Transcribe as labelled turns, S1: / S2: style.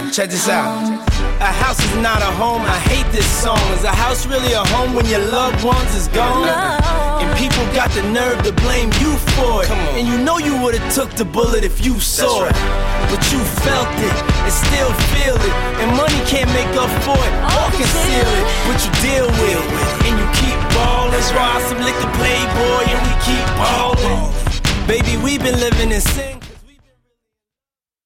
S1: check this out. A house is not a home, I hate this song. Is a house really a home when your loved ones is gone? No. And people got the nerve to blame you for it. And you know you would've took the bullet if you saw it. But you felt it and still feel it. And money can't make up for it or conceal it. But you deal with it and you keep ballin'. Raw some liquor playboy and we keep ballin'. Baby, we been living in sin.